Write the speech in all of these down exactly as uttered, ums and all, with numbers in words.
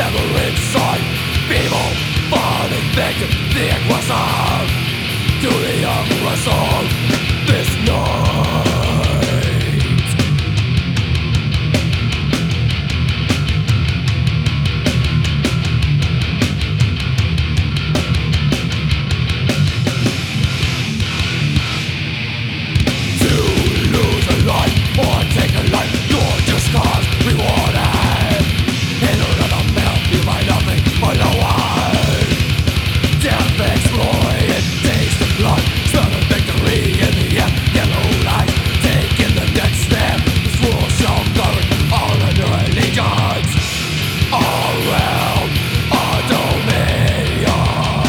forever inside. People falling victim, the aggressor to the aggressor this night. To lose a life or take a life, you're just cause rewarded. In another mouth you find nothing but no one. Death exploited, taste of blood, smell of victory in the air. Yellow light, taking the next step. This world shall govern all under allegiance. All realm, our dominion.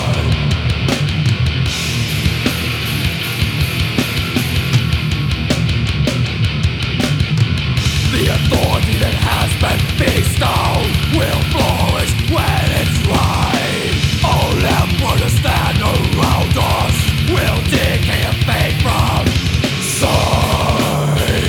The authority that has been bestowed will flourish when it's right. All emperors stand around us will decay and fade from sight.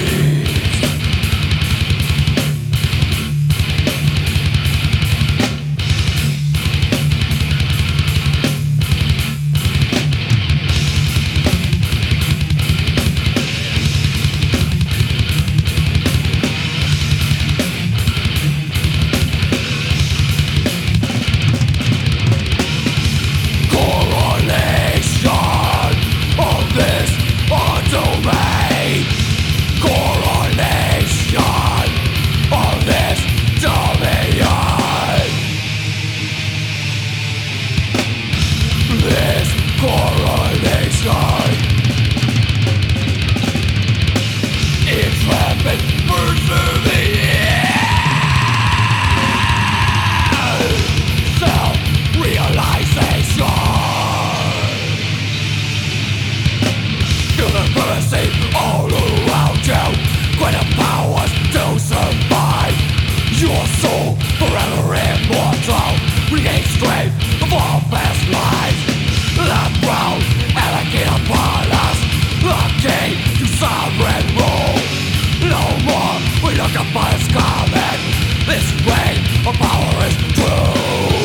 All around you, greater powers to survive. Your soul forever immortal, regain strength of all past lives. The proud elegant upon us, the key to sovereign rule. No more we look upon as common. This reign of power is true.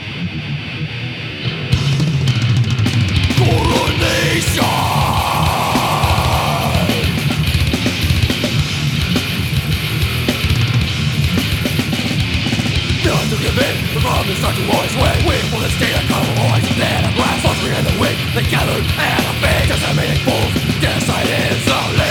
Coronation. To give in, the problem is not to always win. Wait for the state of color, then a glass, fostering in the wind. They gathered and a fate, decimating fools, genocide is the